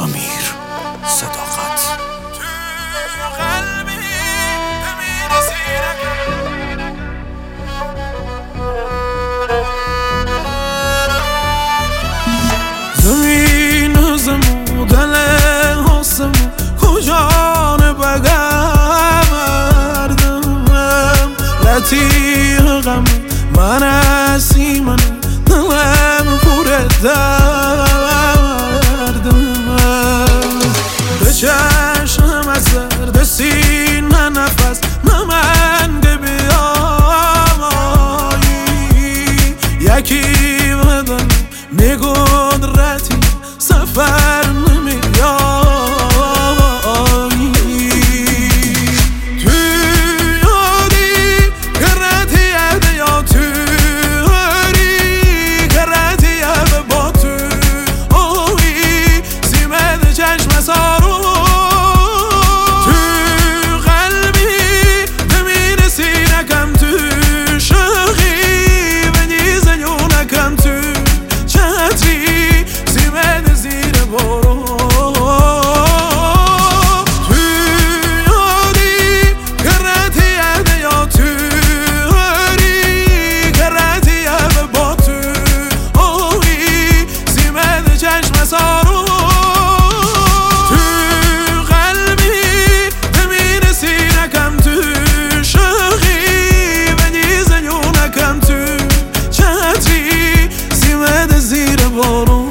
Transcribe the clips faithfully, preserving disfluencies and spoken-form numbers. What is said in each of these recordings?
امیر صداقت. زمین زمو دل حسمو کجان بگردم لطیق غم من اسی من دلم پر دردم به چشم از زرد سینه نفس نمنده بیایی یکی بدن میگدرتی سفر نمیایی تو یادی کرتی یده یا تو هری کرتی یده با تو اوی سیمه چشم سارو تو قلبی دمین سینکم تو شقی بدی زنونکم تو چتری سیمه زیر برو تو یادی کرتی یده یا تو هری کرتی یده با تو اوی سیمه چشم سارو تو قلبی دمین سینکم تو شقی بدی زنونکم تو چتری سیمه زیر برو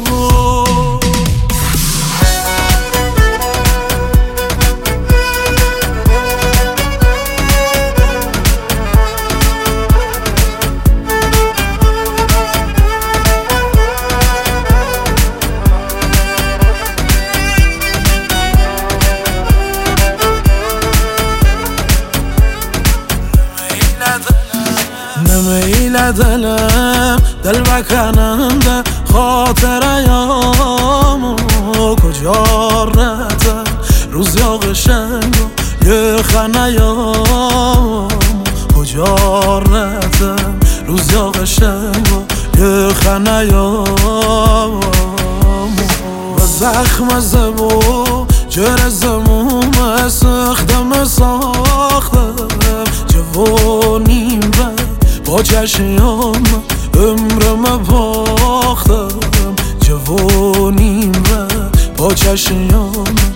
نمیل دلم دل بکننده خاطر ایامو کجا رفتن روز یا قشنگ و یه خنیامو کجا رفتن روز یا قشنگ و یه خنیامو و زخم زبو جر زموم سختم ساختم جوانیم با چشم عمرم باختم جوانیم و با چشم